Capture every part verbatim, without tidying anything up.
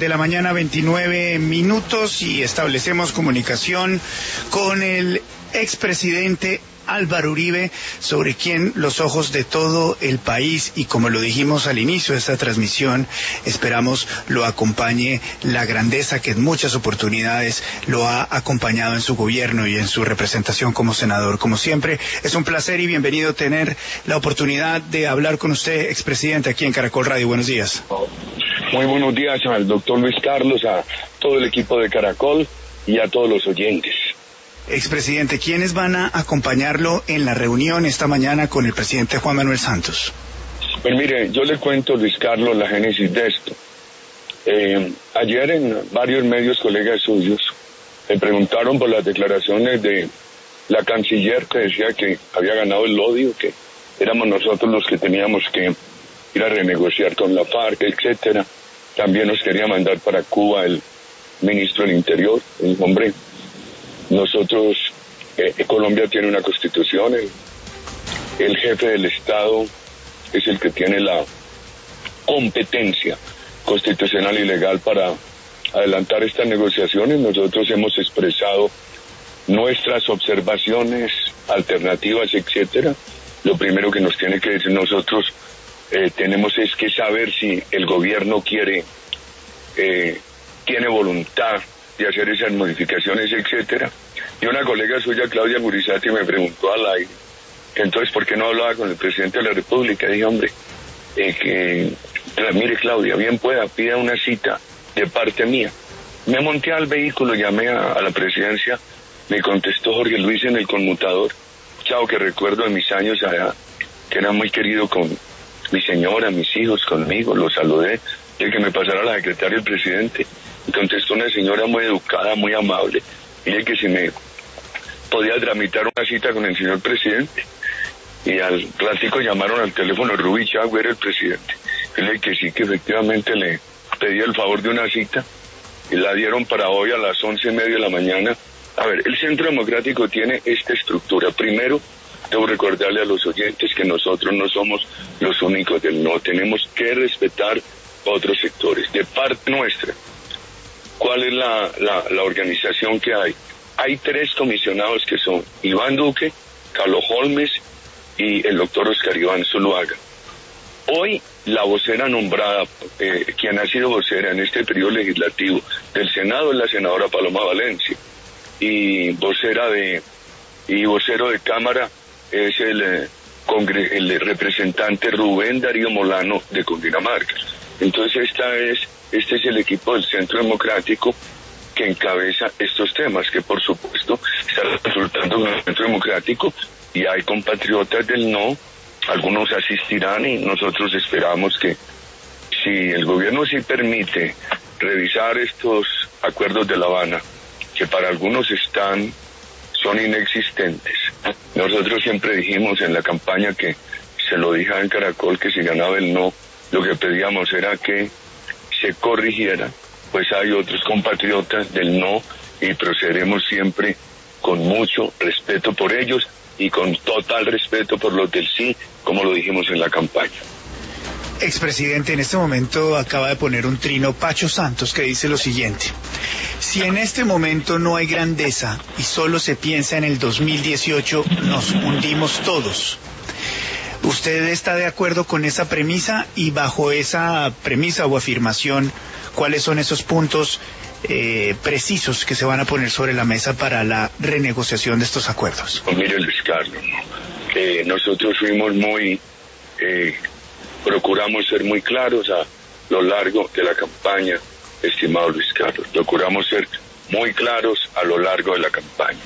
de la mañana, veintinueve minutos, y establecemos comunicación con el expresidente Álvaro Uribe, sobre quien los ojos de todo el país, y como lo dijimos al inicio de esta transmisión, esperamos lo acompañe la grandeza que en muchas oportunidades lo ha acompañado en su gobierno y en su representación como senador. Como siempre, es un placer y bienvenido tener la oportunidad de hablar con usted, expresidente, aquí en Caracol Radio. Buenos días. Muy buenos días al doctor Luis Carlos, a todo el equipo de Caracol y a todos los oyentes. Expresidente, ¿quiénes van a acompañarlo en la reunión esta mañana con el presidente Juan Manuel Santos? Pues mire, yo le cuento, Luis Carlos, la génesis de esto. Eh, ayer en varios medios, colegas suyos, me preguntaron por las declaraciones de la canciller que decía que había ganado el odio, que éramos nosotros los que teníamos que ir a renegociar con la FARC, etcétera. También nos quería mandar para Cuba el ministro del Interior, el hombre. Nosotros, eh, Colombia tiene una constitución, el, el jefe del Estado es el que tiene la competencia constitucional y legal para adelantar estas negociaciones. Nosotros hemos expresado nuestras observaciones, alternativas, etcétera. Lo primero que nos tiene que decir nosotros eh, tenemos es que saber si el gobierno quiere, eh, tiene voluntad de hacer esas modificaciones, etcétera. Y una colega suya, Claudia Gurizati, me preguntó al aire, que entonces, ¿por qué no hablaba con el presidente de la República? Dije, hombre, eh, que, mire, Claudia, bien pueda, pida una cita de parte mía. Me monté al vehículo, llamé a, a la presidencia, me contestó Jorge Luis en el conmutador, chao, que recuerdo de mis años allá, que era muy querido con mi señora, mis hijos, conmigo, lo saludé, de que me pasara la secretaria del presidente. Y contestó una señora muy educada, muy amable, y dije que si me podía tramitar una cita con el señor presidente. Y al ratico llamaron al teléfono Rubí Chagüe, era el presidente. Y le dije que sí, que efectivamente le pedí el favor de una cita, y la dieron para hoy a las once y media de la mañana. A ver, el Centro Democrático tiene esta estructura. Primero, debo recordarle a los oyentes que nosotros no somos los únicos del no. Tenemos que respetar otros sectores. De parte nuestra, ¿cuál es la, la, la organización que hay? Hay tres comisionados que son Iván Duque, Carlos Holmes y el doctor Oscar Iván Zuluaga. Hoy la vocera nombrada, eh, quien ha sido vocera en este periodo legislativo del Senado, es la senadora Paloma Valencia, y vocera de y vocero de Cámara es el, eh, congre, el representante Rubén Darío Molano de Cundinamarca. Entonces esta es este es el equipo del Centro Democrático que encabeza estos temas, que por supuesto está resultando con el Centro Democrático, y hay compatriotas del no, algunos asistirán, y nosotros esperamos que si el gobierno sí permite revisar estos acuerdos de La Habana, que para algunos están, son inexistentes. Nosotros siempre dijimos en la campaña, que se lo dije en Caracol, que si ganaba el no, lo que pedíamos era que se corrigiera. Pues hay otros compatriotas del no, y procederemos siempre con mucho respeto por ellos y con total respeto por los del sí, como lo dijimos en la campaña. Expresidente, en este momento acaba de poner un trino Pacho Santos que dice lo siguiente: si en este momento no hay grandeza y solo se piensa en el dos mil dieciocho, nos hundimos todos. ¿Usted está de acuerdo con esa premisa? Y bajo esa premisa o afirmación, ¿cuáles son esos puntos eh, precisos que se van a poner sobre la mesa para la renegociación de estos acuerdos? Pues mire, Luis Carlos, eh, nosotros fuimos muy, eh, procuramos ser muy claros a lo largo de la campaña, estimado Luis Carlos. Procuramos ser muy claros a lo largo de la campaña.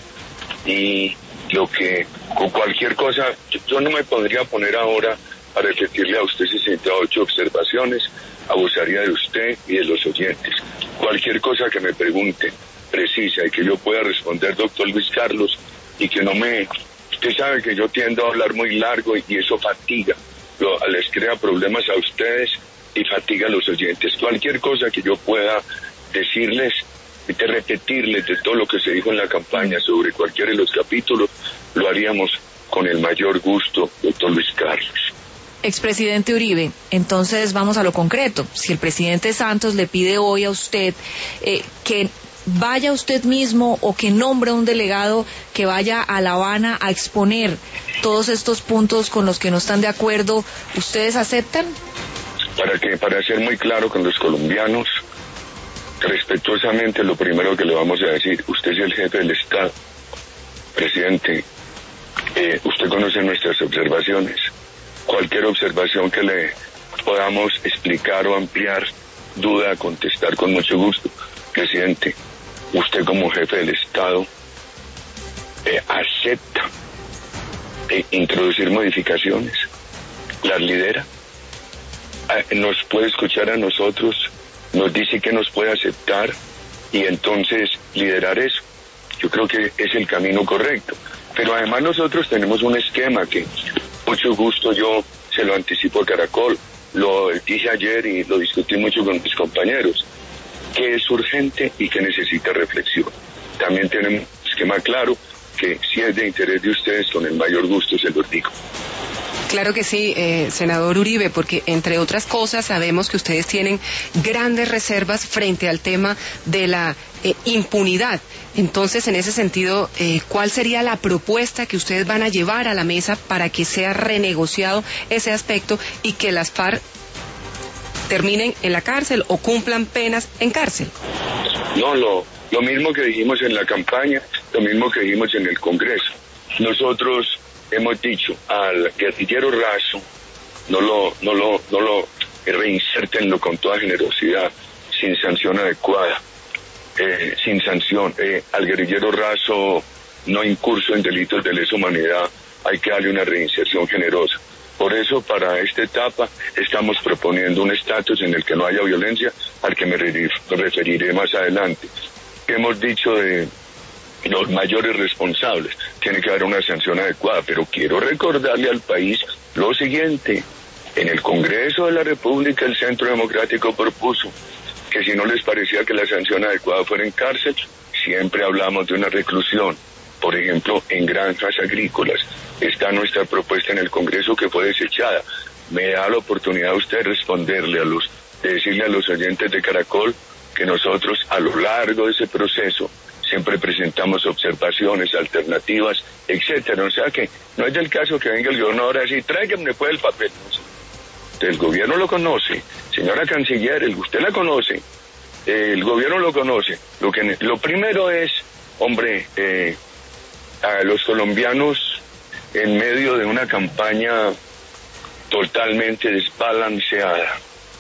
Y lo que, con cualquier cosa, yo, yo no me podría poner ahora a repetirle a usted sesenta y ocho observaciones, abusaría de usted y de los oyentes. Cualquier cosa que me pregunte, precisa, y que yo pueda responder, doctor Luis Carlos, y que no me... Usted sabe que yo tiendo a hablar muy largo, y, y eso fatiga, lo, les crea problemas a ustedes y fatiga a los oyentes. Cualquier cosa que yo pueda decirles, de repetirles de todo lo que se dijo en la campaña sobre cualquiera de los capítulos, lo haríamos con el mayor gusto, doctor Luis Carlos. Expresidente Uribe, entonces vamos a lo concreto. Si el presidente Santos le pide hoy a usted eh, que vaya usted mismo o que nombre un delegado que vaya a La Habana a exponer todos estos puntos con los que no están de acuerdo, ¿ustedes aceptan? Para que, para ser muy claro con los colombianos, respetuosamente lo primero que le vamos a decir, usted es el jefe del Estado, presidente, eh, usted conoce nuestras observaciones. Cualquier observación que le podamos explicar o ampliar, duda, contestar con mucho gusto. Presidente, usted como jefe del Estado eh, acepta eh, introducir modificaciones, las lidera, eh, nos puede escuchar a nosotros, nos dice que nos puede aceptar y entonces liderar eso. Yo creo que es el camino correcto. Pero además nosotros tenemos un esquema que mucho gusto yo se lo anticipo a Caracol, lo dije ayer y lo discutí mucho con mis compañeros, que es urgente y que necesita reflexión. También tenemos un esquema claro que si es de interés de ustedes, con el mayor gusto se los digo. Claro que sí, eh, senador Uribe, porque entre otras cosas sabemos que ustedes tienen grandes reservas frente al tema de la eh, impunidad. Entonces, en ese sentido, eh, ¿cuál sería la propuesta que ustedes van a llevar a la mesa para que sea renegociado ese aspecto y que las FARC terminen en la cárcel o cumplan penas en cárcel? No, lo, lo mismo que dijimos en la campaña, lo mismo que dijimos en el Congreso. Nosotros hemos dicho al guerrillero Razo, no lo, no lo, no lo reinsertenlo con toda generosidad, sin sanción adecuada, eh, sin sanción. Eh, al guerrillero Razo no incurso en delitos de lesa humanidad, hay que darle una reinserción generosa. Por eso, para esta etapa, estamos proponiendo un estatus en el que no haya violencia, al que me referiré más adelante. Hemos dicho de los mayores responsables, tiene que haber una sanción adecuada, pero quiero recordarle al país lo siguiente: en el Congreso de la República el Centro Democrático propuso que si no les parecía que la sanción adecuada fuera en cárcel, siempre hablamos de una reclusión. Por ejemplo, en granjas agrícolas está nuestra propuesta en el Congreso que fue desechada. Me da la oportunidad a usted de responderle a los, de decirle a los oyentes de Caracol que nosotros a lo largo de ese proceso siempre presentamos observaciones, alternativas, etcétera. O sea que no es del caso que venga el gobernador a decir, tráigame pues el papel. El gobierno lo conoce, señora canciller, el, usted la conoce, eh, el gobierno lo conoce. Lo que lo primero es, hombre, eh, a los colombianos en medio de una campaña totalmente desbalanceada,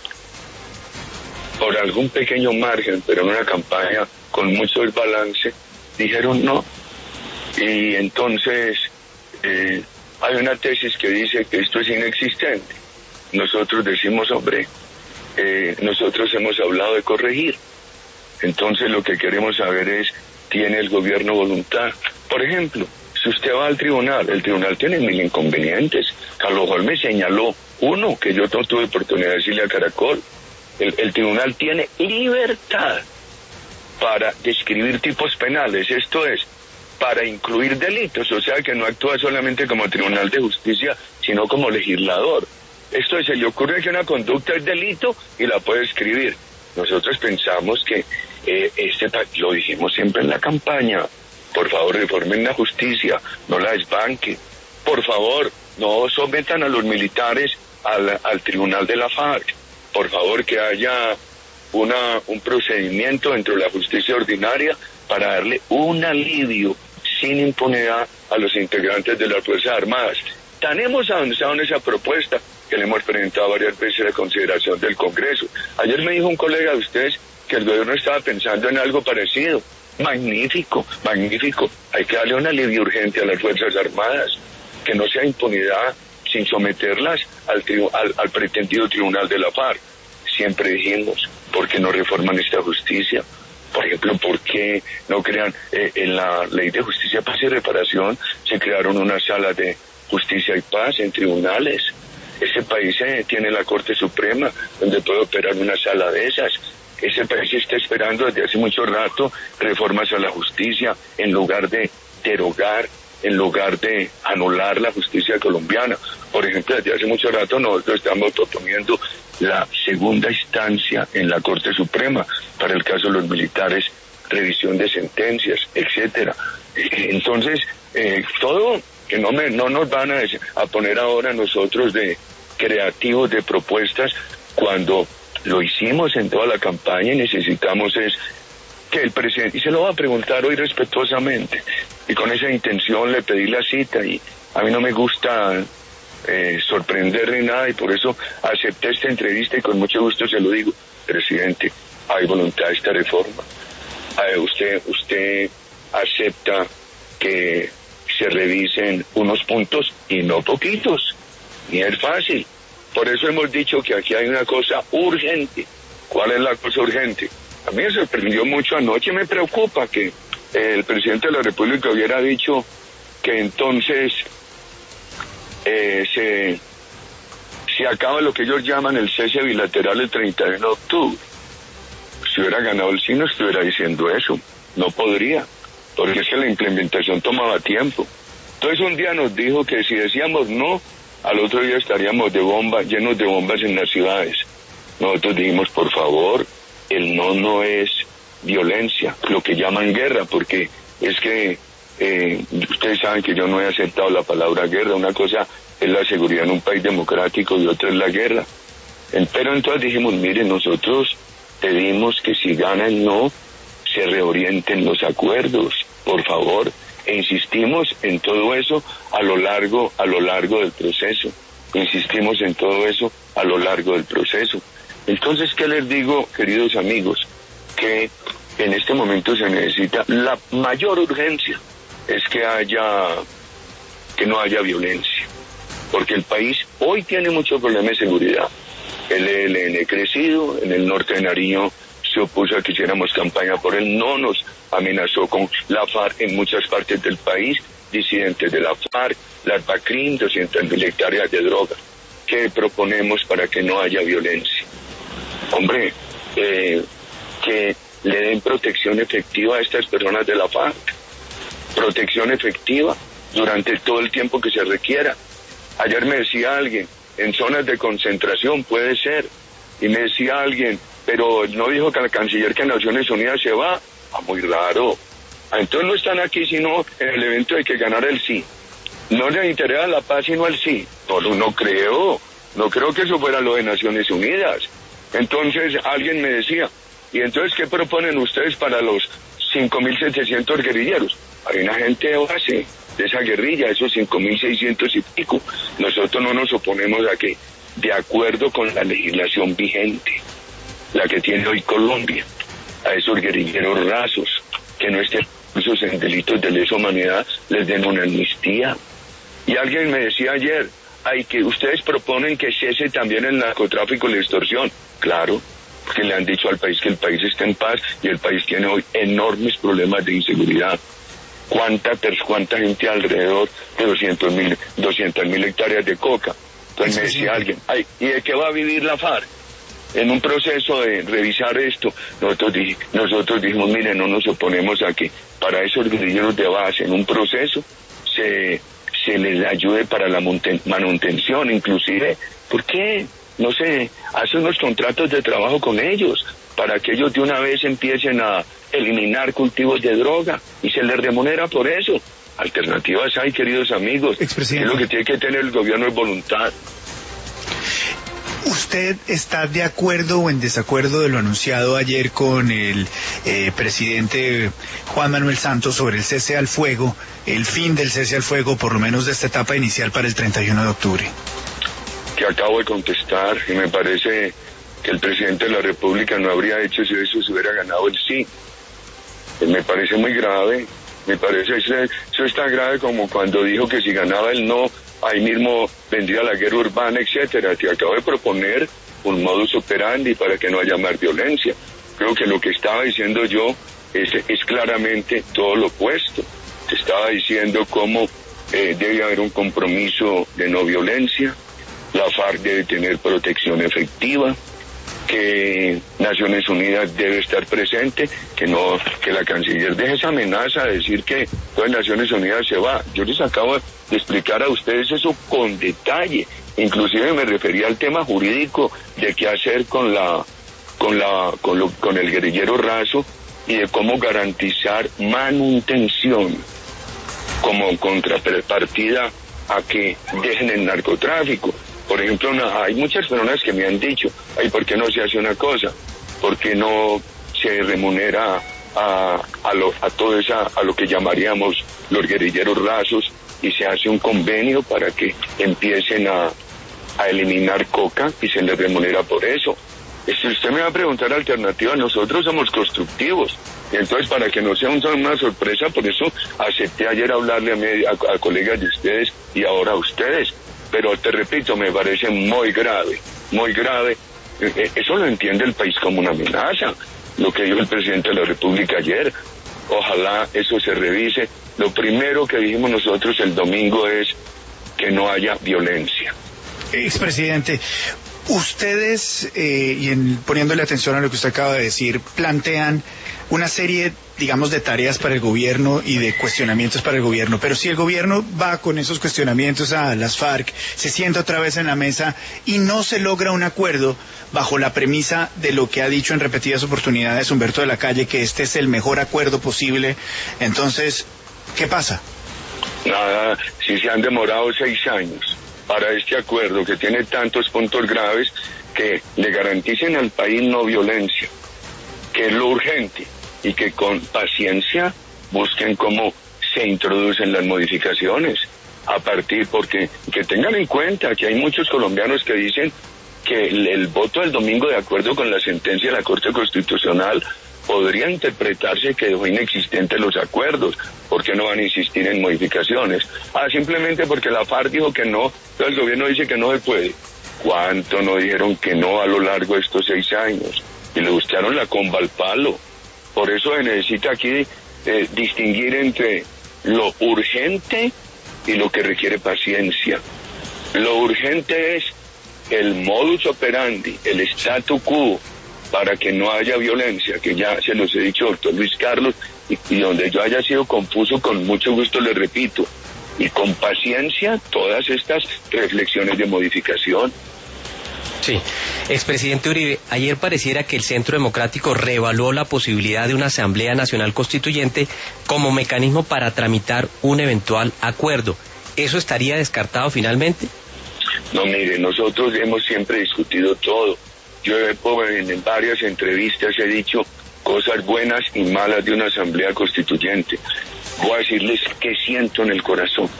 por algún pequeño margen, pero en una campaña con mucho desbalance, dijeron no. Y entonces eh, hay una tesis que dice que esto es inexistente. Nosotros decimos, hombre, eh, nosotros hemos hablado de corregir. Entonces lo que queremos saber es, ¿tiene el gobierno voluntad? Por ejemplo, si usted va al tribunal, el tribunal tiene mil inconvenientes. Carlos Holmes señaló uno que yo no tuve oportunidad de decirle a Caracol. El, el tribunal tiene libertad para describir tipos penales, esto es, para incluir delitos, o sea que no actúa solamente como tribunal de justicia, sino como legislador. Esto es, se le ocurre que una conducta es delito y la puede escribir. Nosotros pensamos que eh, este, lo dijimos siempre en la campaña, por favor reformen la justicia, no la desbanquen, por favor no sometan a los militares al, al tribunal de la FARC, por favor que haya una un procedimiento dentro de la justicia ordinaria para darle un alivio sin impunidad a los integrantes de las Fuerzas Armadas. Tan hemos avanzado en esa propuesta que le hemos presentado varias veces a la consideración del Congreso. Ayer me dijo un colega de ustedes que el gobierno estaba pensando en algo parecido. Magnífico, magnífico. Hay que darle un alivio urgente a las Fuerzas Armadas, que no sea impunidad sin someterlas al, tri- al, al pretendido tribunal de la FARC. Siempre dijimos, ¿por qué no reforman esta justicia? Por ejemplo, ¿por qué no crean, eh, en la Ley de Justicia, Paz y Reparación, se crearon unas salas de justicia y paz en tribunales? Ese país eh, tiene la Corte Suprema, donde puede operar una sala de esas. Ese país está esperando desde hace mucho rato reformas a la justicia, en lugar de derogar, en lugar de anular la justicia colombiana. Por ejemplo, desde hace mucho rato nosotros estamos proponiendo la segunda instancia en la Corte Suprema para el caso de los militares, revisión de sentencias, etcétera. Entonces, eh, todo que no me no nos van a, a poner ahora nosotros de creativos, de propuestas, cuando lo hicimos en toda la campaña y necesitamos es que el presidente, y se lo va a preguntar hoy respetuosamente, y con esa intención le pedí la cita, y a mí no me gusta eh, sorprender ni nada, y por eso acepté esta entrevista y con mucho gusto se lo digo, presidente, hay voluntad de esta reforma. Eh, usted, usted acepta que se revisen unos puntos y no poquitos, ni es fácil. Por eso hemos dicho que aquí hay una cosa urgente. ¿Cuál es la cosa urgente? A mí me sorprendió mucho anoche, me preocupa que el presidente de la República hubiera dicho que entonces eh, se, se acaba lo que ellos llaman el cese bilateral el treinta y uno de octubre. Si hubiera ganado el sí, no estuviera diciendo eso. No podría, porque es que la implementación tomaba tiempo. Entonces un día nos dijo que si decíamos no, al otro día estaríamos de bomba, llenos de bombas en las ciudades. Nosotros dijimos, por favor, el no no es violencia, lo que llaman guerra, porque es que eh, ustedes saben que yo no he aceptado la palabra guerra. Una cosa es la seguridad en un país democrático y otra es la guerra. Pero entonces dijimos, miren, nosotros pedimos que si gana el no, se reorienten los acuerdos, por favor, e insistimos en todo eso a lo largo, a lo largo del proceso, insistimos en todo eso a lo largo del proceso. Entonces, ¿qué les digo, queridos amigos? Que en este momento se necesita, la mayor urgencia es que haya, que no haya violencia, porque el país hoy tiene muchos problemas de seguridad. El E L N crecido, en el norte de Nariño se opuso a que hiciéramos campaña por él, no nos amenazó con la FARC en muchas partes del país, disidentes de la FARC, las BACRIM, doscientas mil hectáreas de droga. ¿Qué proponemos para que no haya violencia? Hombre, eh, que le den protección efectiva a estas personas de la FARC, protección efectiva durante todo el tiempo que se requiera. Ayer me decía alguien, en zonas de concentración puede ser, y me decía alguien, pero no dijo que el canciller que Naciones Unidas se va. Ah, muy raro. Ah, entonces no están aquí sino en el evento de que ganar el sí. No les interesa la paz sino el sí. No, no creo, no creo que eso fuera lo de Naciones Unidas. Entonces alguien me decía, ¿y entonces qué proponen ustedes para los cinco mil setecientos guerrilleros? Hay una gente base de esa guerrilla, esos cinco mil seiscientos y pico. Nosotros no nos oponemos a que, de acuerdo con la legislación vigente, la que tiene hoy Colombia, a esos guerrilleros rasos que no estén presos en delitos de lesa humanidad, les den una amnistía. Y alguien me decía ayer, ay, que ustedes proponen que cese también el narcotráfico y la extorsión. Claro, porque le han dicho al país que el país está en paz y el país tiene hoy enormes problemas de inseguridad. ¿Cuánta, cuánta gente alrededor de doscientas mil hectáreas de coca? Entonces me decía alguien, ay, ¿y de qué va a vivir la FARC? En un proceso de revisar esto, nosotros, dij, nosotros dijimos, miren, no nos oponemos a que para esos guerrilleros de base, en un proceso, se, se les ayude para la manutención, inclusive, ¿por qué? No sé, hace unos contratos de trabajo con ellos, para que ellos de una vez empiecen a eliminar cultivos de droga, y se les remunera por eso. Alternativas hay, queridos amigos. Es lo que tiene que tener el gobierno es voluntad. ¿Usted está de acuerdo o en desacuerdo de lo anunciado ayer con el eh, presidente Juan Manuel Santos sobre el cese al fuego, el fin del cese al fuego, por lo menos de esta etapa inicial para el treinta y uno de octubre? Que acabo de contestar, y me parece que el presidente de la República no habría hecho si eso se hubiera ganado el sí. Me parece muy grave, me parece eso, eso está grave como cuando dijo que si ganaba el no, ahí mismo vendría la guerra urbana, etcétera. Te acabo de proponer un modus operandi para que no haya más violencia. Creo que lo que estaba diciendo yo es, es claramente todo lo opuesto. Te estaba diciendo cómo eh, debe haber un compromiso de no violencia, la FARC debe tener protección efectiva, que Naciones Unidas debe estar presente, que no, que la canciller deje esa amenaza de decir que todas Naciones Unidas se va. Yo les acabo de explicar a ustedes eso con detalle, inclusive me refería al tema jurídico de qué hacer con la, con la, con lo, con el guerrillero Razo y de cómo garantizar manutención como contrapartida a que dejen el narcotráfico. Por ejemplo, no, hay muchas personas que me han dicho, ay, ¿por qué no se hace una cosa? ¿Por qué no se remunera a, a, lo, a todo esa, a lo que llamaríamos los guerrilleros rasos y se hace un convenio para que empiecen a, a eliminar coca y se les remunera por eso? Si usted me va a preguntar alternativas, nosotros somos constructivos. Y entonces, para que no sea una sorpresa, por eso acepté ayer hablarle a, mi, a, a colegas de ustedes y ahora a ustedes. Pero te repito, me parece muy grave, muy grave. Eso lo entiende el país como una amenaza, lo que dijo el presidente de la República ayer. Ojalá eso se revise. Lo primero que dijimos nosotros el domingo es que no haya violencia. Expresidente, ustedes, eh, y en, poniéndole atención a lo que usted acaba de decir, plantean una serie, digamos, de tareas para el gobierno y de cuestionamientos para el gobierno, pero si el gobierno va con esos cuestionamientos a las FARC, se sienta otra vez en la mesa y no se logra un acuerdo bajo la premisa de lo que ha dicho en repetidas oportunidades Humberto de la Calle, que este es el mejor acuerdo posible, entonces, ¿qué pasa? Nada, si se han demorado seis años para este acuerdo que tiene tantos puntos graves, que le garanticen al país no violencia, que es lo urgente, y que con paciencia busquen cómo se introducen las modificaciones a partir, porque que tengan en cuenta que hay muchos colombianos que dicen que el, el voto del domingo, de acuerdo con la sentencia de la Corte Constitucional, podría interpretarse que dejó inexistentes los acuerdos. ¿Por qué no van a insistir en modificaciones? Ah, simplemente porque la FARC dijo que no, entonces el gobierno dice que no se puede. ¿Cuánto no dijeron que no a lo largo de estos seis años? Y le buscaron la comba al palo. Por eso se necesita aquí eh, distinguir entre lo urgente y lo que requiere paciencia. Lo urgente es el modus operandi, el statu quo, para que no haya violencia, que ya se los he dicho, doctor Luis Carlos, y, y donde yo haya sido confuso, con mucho gusto le repito, y con paciencia todas estas reflexiones de modificación. Sí, expresidente Uribe, ayer pareciera que el Centro Democrático reevaluó la posibilidad de una Asamblea Nacional Constituyente como mecanismo para tramitar un eventual acuerdo. ¿Eso estaría descartado finalmente? No, mire, nosotros hemos siempre discutido todo. Yo en varias entrevistas he dicho cosas buenas y malas de una Asamblea Constituyente. Voy a decirles qué siento en el corazón.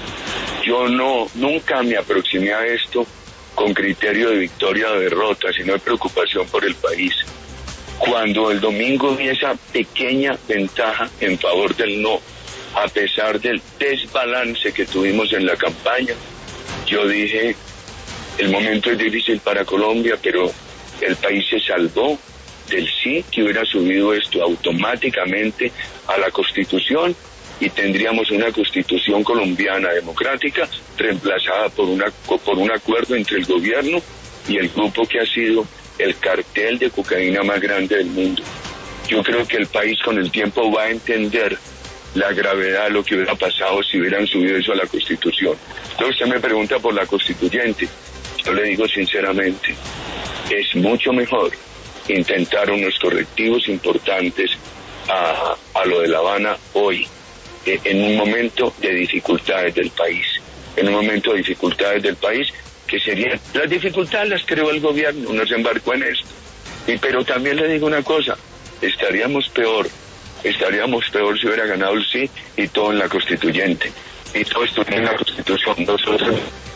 Yo no, nunca me aproximé a esto con criterio de victoria o derrota, sino de preocupación por el país. Cuando el domingo vi esa pequeña ventaja en favor del no, a pesar del desbalance que tuvimos en la campaña, yo dije, el momento es difícil para Colombia, pero el país se salvó del sí, que hubiera subido esto automáticamente a la Constitución y tendríamos una Constitución colombiana democrática reemplazada por una por un acuerdo entre el gobierno y el grupo que ha sido el cartel de cocaína más grande del mundo. Yo creo que el país con el tiempo va a entender la gravedad de lo que hubiera pasado si hubieran subido eso a la Constitución. Entonces usted me pregunta por la Constituyente. Yo le digo sinceramente, es mucho mejor intentar unos correctivos importantes a, a lo de La Habana hoy, eh, en un momento de dificultades del país, en un momento de dificultades del país, que serían, las dificultades las creó el gobierno, no se embarcó en esto. Y, pero también le digo una cosa, estaríamos peor, estaríamos peor si hubiera ganado el sí y todo en la Constituyente. Y todo esto en la Constitución, nosotros...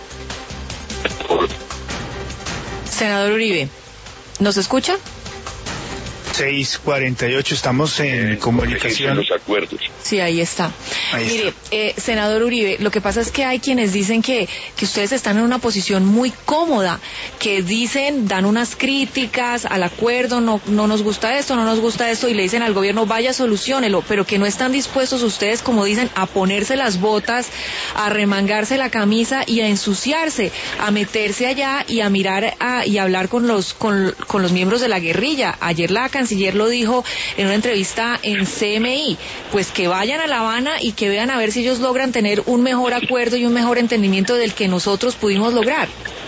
Senador Uribe, ¿nos escucha? seis cuarenta y ocho, estamos en eh, comunicación. Los acuerdos. Sí, ahí está. Ahí Mire, está. Eh, senador Uribe, lo que pasa es que hay quienes dicen que, que ustedes están en una posición muy cómoda, que dicen, dan unas críticas al acuerdo, no, no nos gusta esto, no nos gusta esto, y le dicen al gobierno, vaya, soluciónelo, pero que no están dispuestos ustedes, como dicen, a ponerse las botas, a remangarse la camisa y a ensuciarse, a meterse allá y a mirar a, y a hablar con los, con, con los miembros de la guerrilla. Ayer la canciller lo dijo en una entrevista en C M I, pues que vayan a La Habana y que vean a ver si ellos logran tener un mejor acuerdo y un mejor entendimiento del que nosotros pudimos lograr.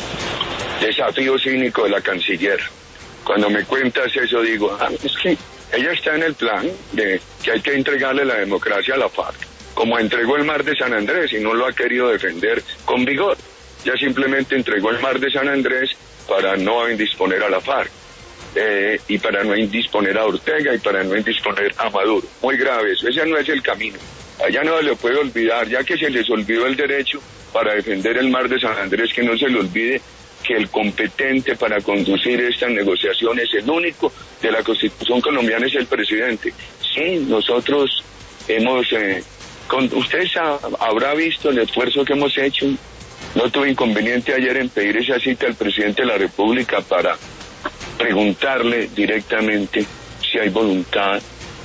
Desafío cínico de la canciller. Cuando me cuentas eso digo, ah, es que ella está en el plan de que hay que entregarle la democracia a la FARC, como entregó el mar de San Andrés y no lo ha querido defender con vigor. Ya simplemente entregó el mar de San Andrés para no indisponer a la FARC. Eh, y para no indisponer a Ortega y para no indisponer a Maduro. Muy grave eso, ese no es el camino. Allá no se le puede olvidar, ya que se les olvidó el derecho para defender el mar de San Andrés, que no se le olvide que el competente para conducir estas negociaciones, el único de la Constitución colombiana, es el presidente. Sí, nosotros hemos, eh, con, usted ha, habrá visto el esfuerzo que hemos hecho. No tuve inconveniente ayer en pedir esa cita al presidente de la República para preguntarle directamente si hay voluntad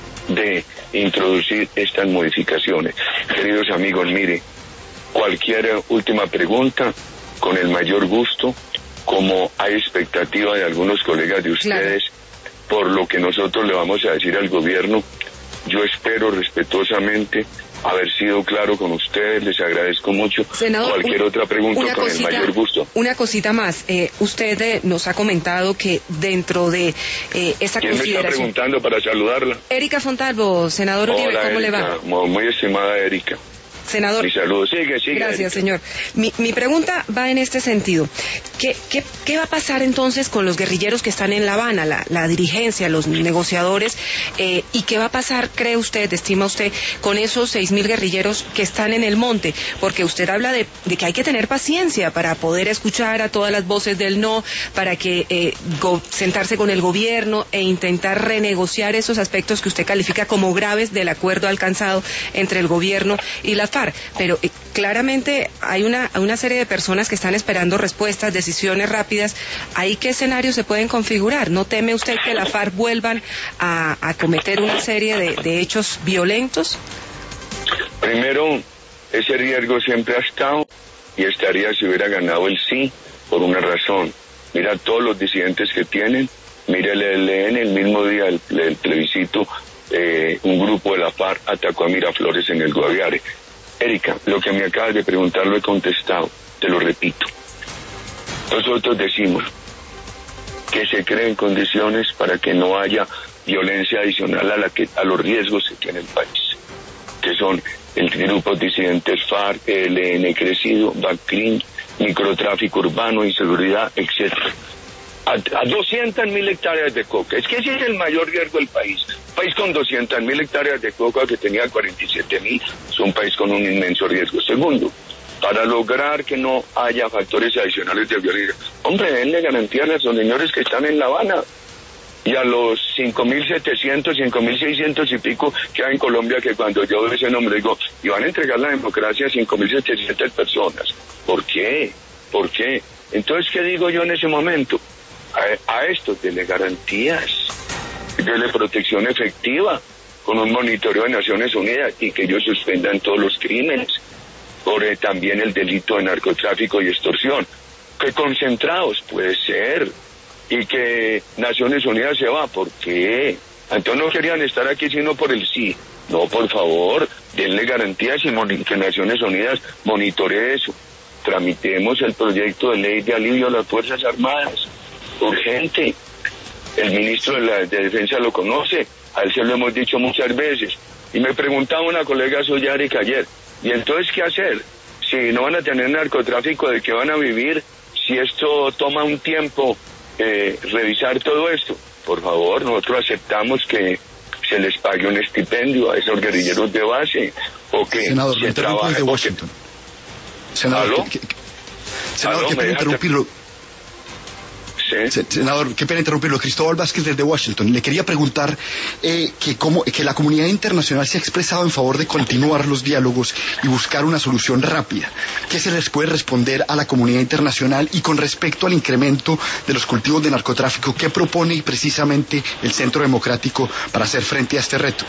de introducir estas modificaciones. Queridos amigos, mire, cualquier última pregunta, con el mayor gusto, como hay expectativa de algunos colegas de ustedes, claro, por lo que nosotros le vamos a decir al gobierno, yo espero respetuosamente haber sido claro con ustedes, les agradezco mucho. Senador, cualquier un, otra pregunta con cosita, el mayor gusto. Una cosita más, eh, usted eh, nos ha comentado que dentro de eh, esta ¿Quién consideración... me está preguntando para saludarla? Erika Fontalvo, senador Uribe, Hola, ¿cómo Erika, le va? Muy, muy estimada Erika. Senador. Mi saludo. Sigue, sigue. Gracias, Erika. señor. Mi, mi pregunta va en este sentido. ¿Qué, qué, ¿Qué va a pasar entonces con los guerrilleros que están en La Habana, la, la dirigencia, los negociadores? Eh, ¿Y qué va a pasar, cree usted, estima usted, con esos seis mil guerrilleros que están en el monte? Porque usted habla de, de que hay que tener paciencia para poder escuchar a todas las voces del no, para que eh, go, sentarse con el gobierno e intentar renegociar esos aspectos que usted califica como graves del acuerdo alcanzado entre el gobierno y las FARC. Pero eh, claramente hay una, una serie de personas que están esperando respuestas, decisiones rápidas. ¿Ahí qué escenarios se pueden configurar? ¿No teme usted que la FARC vuelvan a, a cometer una serie de, de hechos violentos? Primero, ese riesgo siempre ha estado y estaría si hubiera ganado el sí, por una razón. Mira todos los disidentes que tienen, mira el E L N, el mismo día del, del plebiscito, eh, un grupo de la FARC atacó a Miraflores en el Guaviare. Erika, lo que me acabas de preguntar lo he contestado, te lo repito. Nosotros decimos que se creen condiciones para que no haya violencia adicional a la que a los riesgos que tiene el país, que son el grupo disidentes FARC, E L N crecido, BACRIM, microtráfico urbano, inseguridad, etcétera. A, a doscientas mil hectáreas de coca. Es que ese es el mayor riesgo del país. Un país con doscientas mil hectáreas de coca que tenía cuarenta y siete mil, es un país con un inmenso riesgo. Segundo, para lograr que no haya factores adicionales de violencia, hombre, denle garantía a los señores que están en La Habana y a los cinco mil setecientos, cinco mil seiscientos y pico que hay en Colombia, que cuando yo veo ese nombre digo, y van a entregar la democracia a cinco mil setecientas personas. ¿Por qué? ¿Por qué? Entonces, ¿qué digo yo en ese momento? A, a estos denle garantías, denle protección efectiva con un monitoreo de Naciones Unidas y que ellos suspendan todos los crímenes, por eh, también el delito de narcotráfico y extorsión. Que concentrados puede ser, y que Naciones Unidas se va. ¿Por qué? Entonces no querían estar aquí sino por el sí. No, por favor, denle garantías y que Naciones Unidas monitoree eso. Tramitemos el proyecto de ley de alivio a las Fuerzas Armadas. Urgente. El ministro de, la, de Defensa lo conoce, a él se lo hemos dicho muchas veces. Y me preguntaba una colega suya, Erika, ayer, ¿y entonces qué hacer? Si no van a tener narcotráfico, ¿de qué van a vivir? Si esto toma un tiempo, eh, revisar todo esto. Por favor, nosotros aceptamos que se les pague un estipendio a esos guerrilleros de base, o que Senador, se trabaje de Washington. Porque... Senador, ¿Aló? que, que, senador, ¿Aló? que ¿Me puedo interrumpirlo. Sí. Senador, qué pena interrumpirlo. Cristóbal Vázquez desde Washington. Le quería preguntar eh, que, cómo, que la comunidad internacional se ha expresado en favor de continuar los diálogos y buscar una solución rápida. ¿Qué se les puede responder a la comunidad internacional? Y con respecto al incremento de los cultivos de narcotráfico, ¿qué propone precisamente el Centro Democrático para hacer frente a este reto?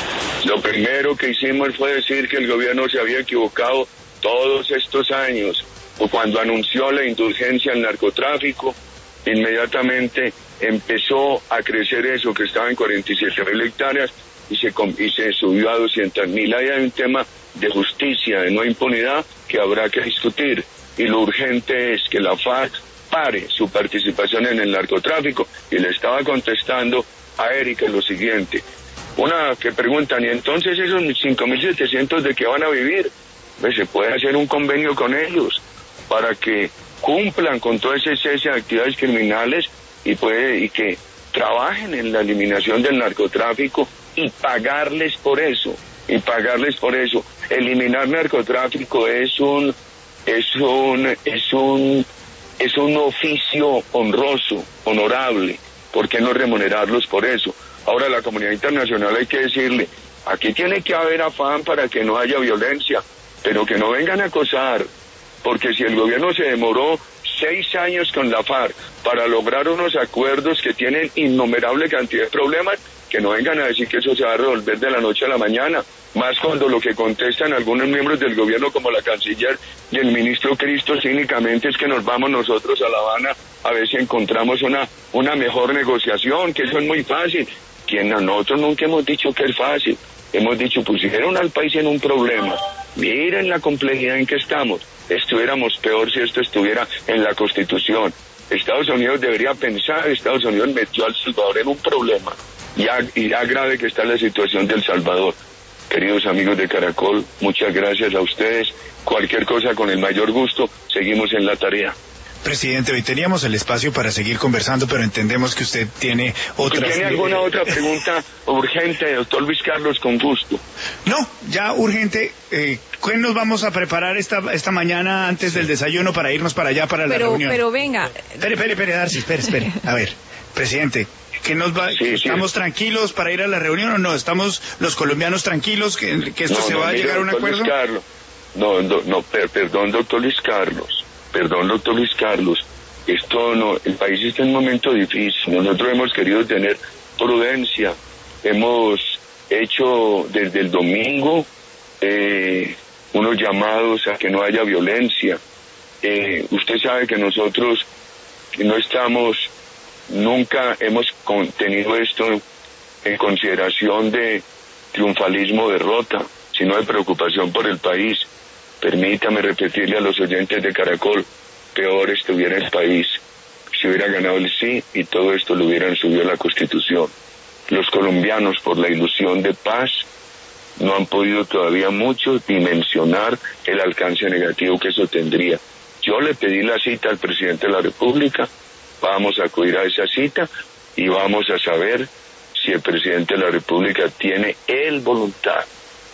Lo primero que hicimos fue decir que el gobierno se había equivocado todos estos años, o cuando anunció la indulgencia al narcotráfico, inmediatamente empezó a crecer eso que estaba en cuarenta y siete mil hectáreas y se, y se subió a doscientas mil. Ahí hay un tema de justicia, de no impunidad que habrá que discutir, y lo urgente es que la FARC pare su participación en el narcotráfico. Y le estaba contestando a Erika lo siguiente, una que preguntan, ¿y entonces esos cinco mil setecientos de qué van a vivir? Pues se puede hacer un convenio con ellos para que cumplan con todo ese cese de actividades criminales y puede y que trabajen en la eliminación del narcotráfico y pagarles por eso, y pagarles por eso. Eliminar narcotráfico es un es un es un es un oficio honroso, honorable. ¿Por qué no remunerarlos por eso? Ahora, la comunidad internacional hay que decirle, aquí tiene que haber afán para que no haya violencia, pero que no vengan a acosar, porque si el gobierno se demoró seis años con la FARC para lograr unos acuerdos que tienen innumerable cantidad de problemas, que no vengan a decir que eso se va a resolver de la noche a la mañana, más cuando lo que contestan algunos miembros del gobierno como la canciller y el ministro Cristo cínicamente es que nos vamos nosotros a La Habana a ver si encontramos una, una mejor negociación, que eso es muy fácil. Quien nosotros nunca hemos dicho que es fácil, hemos dicho pusieron al país en un problema, miren la complejidad en que estamos, estuviéramos peor si esto estuviera en la Constitución. Estados Unidos debería pensar, Estados Unidos metió a El Salvador en un problema, ya, y ya grave que está la situación de El Salvador. Queridos amigos de Caracol, muchas gracias a ustedes, cualquier cosa con el mayor gusto, seguimos en la tarea. Presidente, hoy teníamos el espacio para seguir conversando, pero entendemos que usted tiene otras... ¿Tiene alguna otra pregunta urgente, doctor Luis Carlos? Con gusto. No, ya urgente. Eh, ¿Qué nos vamos a preparar esta esta mañana antes del desayuno para irnos para allá, para la pero, reunión? Pero venga... Espere, espere, espere, Darcy, espere, espere. A ver, presidente, ¿qué nos va, sí, ¿estamos sí. tranquilos para ir a la reunión o no? ¿Estamos los colombianos tranquilos que, que esto no, se no, va a mire, llegar a un doctor acuerdo? Luis Carlos. No, no, no per, perdón, doctor Luis Carlos. Perdón, doctor Luis Carlos. Esto no, el país está en un momento difícil. Nosotros hemos querido tener prudencia. Hemos hecho desde el domingo eh, unos llamados a que no haya violencia. Eh, usted sabe que nosotros no estamos, nunca hemos tenido esto en consideración de triunfalismo o derrota, sino de preocupación por el país. Permítame repetirle a los oyentes de Caracol, peor estuviera el país si hubiera ganado el sí y todo esto lo hubieran subido a la Constitución. Los colombianos, por la ilusión de paz, no han podido todavía mucho dimensionar el alcance negativo que eso tendría. Yo le pedí la cita al presidente de la República, vamos a acudir a esa cita y vamos a saber si el presidente de la República tiene el voluntad,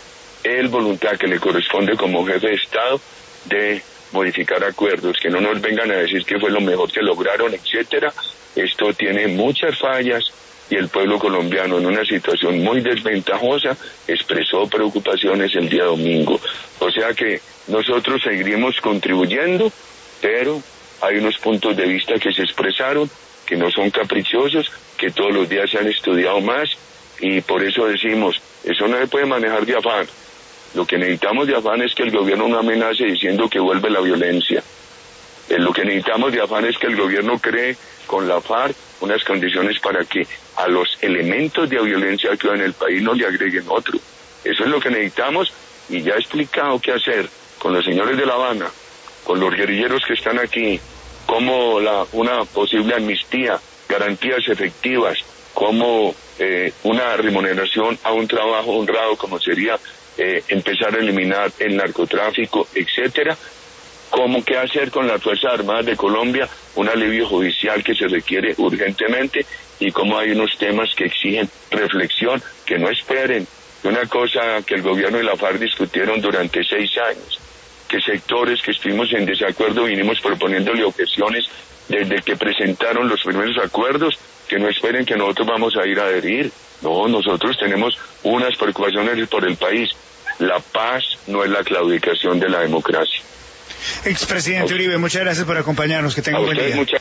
el voluntad que le corresponde como jefe de Estado de modificar acuerdos, que no nos vengan a decir que fue lo mejor que lograron, etcétera. Esto tiene muchas fallas y el pueblo colombiano en una situación muy desventajosa expresó preocupaciones el día domingo. O sea que nosotros seguiremos contribuyendo, pero hay unos puntos de vista que se expresaron, que no son caprichosos, que todos los días se han estudiado más y por eso decimos, eso no se puede manejar de afán. Lo que necesitamos de afán es que el gobierno no amenace diciendo que vuelve la violencia. Eh, lo que necesitamos de afán es que el gobierno cree con la FARC unas condiciones para que a los elementos de violencia que hay en el país no le agreguen otro. Eso es lo que necesitamos y ya he explicado qué hacer con los señores de La Habana, con los guerrilleros que están aquí, como la, una posible amnistía, garantías efectivas, como eh, una remuneración a un trabajo honrado como sería Eh, empezar a eliminar el narcotráfico, etcétera. ¿Cómo qué hacer con las Fuerzas Armadas de Colombia? Un alivio judicial que se requiere urgentemente y cómo hay unos temas que exigen reflexión, que no esperen. Una cosa que el gobierno y la FARC discutieron durante seis años. que sectores que estuvimos en desacuerdo vinimos proponiéndole objeciones desde que presentaron los primeros acuerdos, que no esperen que nosotros vamos a ir a adherir. No, nosotros tenemos unas preocupaciones por el país. La paz no es la claudicación de la democracia. Expresidente Uribe, muchas gracias por acompañarnos. Que tenga un buen día. Mucha...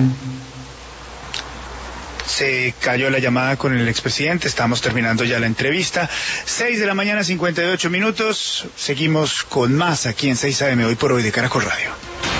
Se cayó la llamada con el expresidente. Estamos terminando ya la entrevista. Seis de la mañana, cincuenta y ocho minutos. Seguimos con más aquí en seis A M Hoy por Hoy de Caracol Radio.